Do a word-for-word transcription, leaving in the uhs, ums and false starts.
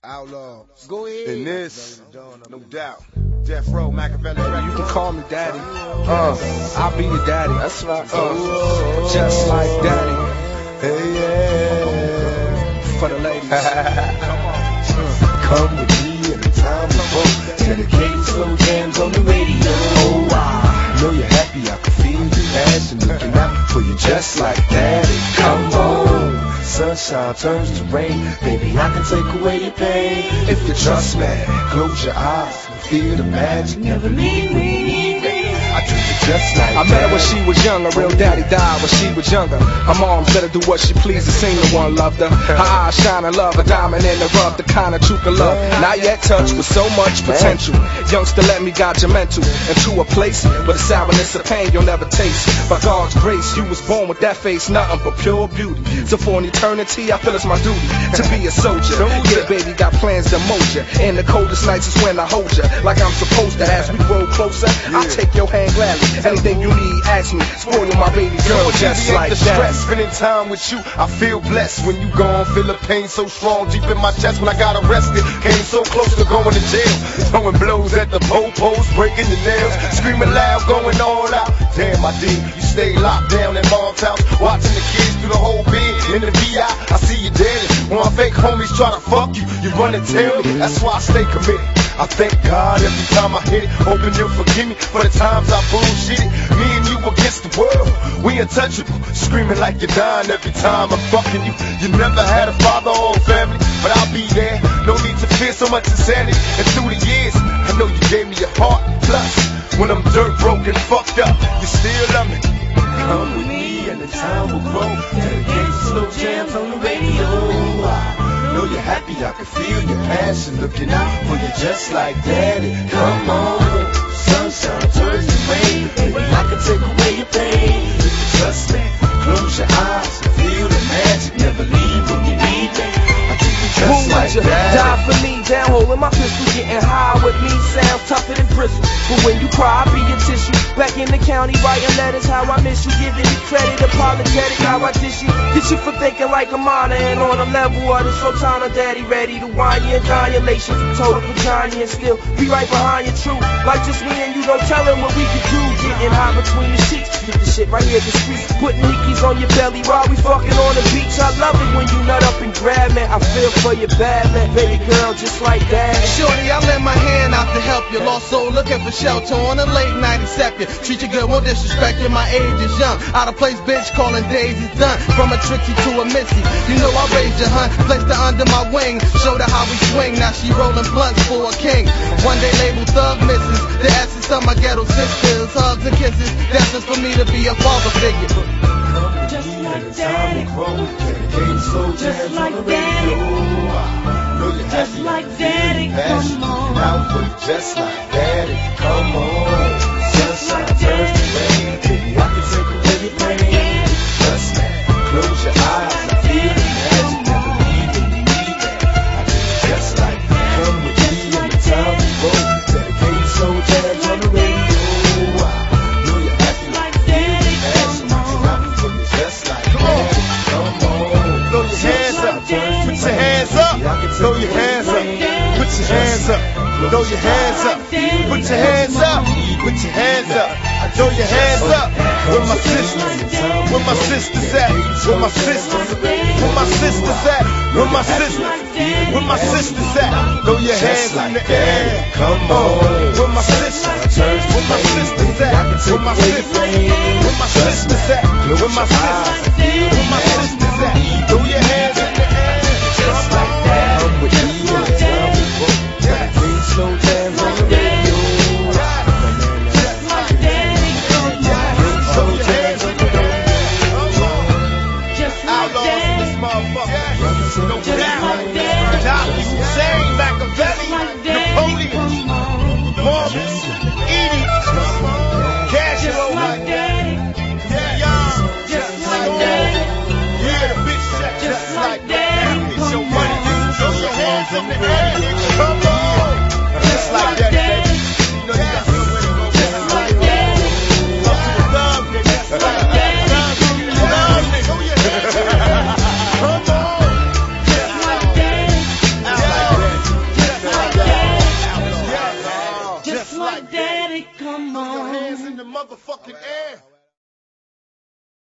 Outlaws. Go ahead. In this, no doubt. Death Row, Machiavelli. You can call me daddy. Uh, I'll be your daddy. That's right. Uh, just like daddy. Hey, yeah. For the ladies. Come on. Uh. Come with me in the time of both. Dedicated slow jams on the radio. Oh, I know you're happy. I can feel your passion looking out for you just like daddy. Come on. Sunshine turns to rain. Baby, I can take away your pain. If you trust me, close your eyes and feel the magic. Never leave me. I do it just like I met her when she was young. Her real daddy died when she was younger. Her mom let her do what she pleased. The singer one loved her. Her eyes shining love, a diamond in the rough, the kind of you can love. Not yet touched with so much potential. Youngster, let me guide your mental into a place where the sourness of pain you'll never taste. By God's grace, you was born with that face, nothing but pure beauty. So for an eternity, I feel it's my duty to be a soldier. Yeah, baby, got plans to mold you. In the coldest nights is when I hold you like I'm supposed to. As we grow closer, I'll take your hand gladly. Anything you need, ask me. Spoil my baby girl just like that. Spending time with you, I feel blessed. When you gone, feel the pain so strong deep in my chest. When I got arrested, came so close to going to jail. Throwing blows at the po-pos, breaking the nails, screaming loud, going all out. Damn, I did. You stay locked down in mom's house, watching the kids through the whole bid. In the V I, I see you daily. When my fake homies try to fuck you, you run and tell me. That's why I stay committed. I thank God every time I hit it. Hoping you'll forgive me for the times I bullshitted. Me and you against the world, we untouchable. Screaming like you're dying every time I'm fucking you. You never had a father or a family, but I'll be there. No need to fear so much insanity. And through the years, I know you gave me your heart. Plus, when I'm dirt broken, fucked up, you still love me. Come with me and the time will grow. Dedicated slow jams on the radio. I know you're happy, I can feel your passion looking out for you just like daddy. Come on, sunshine turns to rain. Baby, I can take away your pain. If you trust me, close your eyes and feel the magic. Never leave when you need me. I keep you just like daddy. Die for me, down holding my pistol, getting high with me sounds tougher than bristle. But when you cry, I'll be your tissue. Back in the county, writing letters, how I miss you. Giving me credit, apologetic, how I dish you. Get you for thinking like a minor, and on a level of the Sultana daddy, ready to wine you and dine your lations. Total vagina and still be right behind your truth. Like just me and you, don't tell him what we can do. Getting high between the sheets, get the shit right here the street. Putting hickeys on your belly while we fucking on the beach. I love it when you nut up and grab me. I feel for your bad man, baby girl, just like that. Shorty, I lend my hand out to help you. Lost soul looking for shelter on a late night except you. Treat you good, won't disrespect you. My age is young. Out of place, bitch, calling days is done. From a Trixie to a Missy, you know I raised your hun. Placed her under my wing, showed her how we swing. Now she rolling blunts for a king. One day label thug misses the essence of my ghetto sisters. Hugs and kisses, that's just for me to be a father figure. Just like daddy. Just like daddy. Just like daddy. Come on. Out for you just like daddy. Come on. Sunshine turns to rain. Baby, I can take away your pain. Trust me. Close your eyes and feel the magic. Never leave when you need that. I do it just like that. Come with me in the time to go. Dedicated slow jams on the radio. I know you're happy like daddy. Come on. For you just like that. Come on. Throw your hands up. Put your hands up. Throw your hands up. Put your hands up. Throw your hands up. Put your hands up. Put your hands up. Throw your hands up. Where my sisters? Where my sisters at? Where my sisters? Where my sisters at? Where my sisters? Where my sisters at? Throw your hands in the air. Come on. Where my sisters? Where my sisters at? Where my sisters? Where my sisters at? Where my sisters? Where my sisters at? Throw your hands in the air. Just like that. Come with me in the time we go. Dedicated slow jams on the radio. Just like daddy. Slow jams on the radio. Just like daddy. No Just doubt. like daddy. Doc Hussein, Machiavelli, Like daddy. Napoleon, Come on. Morris, Edie, Cashio, Just like daddy. Young, Just like daddy. yeah, the bitch that Just like daddy. It's your money, throw your hands in the air. Come on, just like that, baby. You know you got somewhere to go. Just like daddy. Up to the thug, nigga. Just like daddy. Thug, nigga. Throw your hands in the air. Come on, Just like daddy. just like that. like Daddy, come Throw your on. hands in the motherfucking air.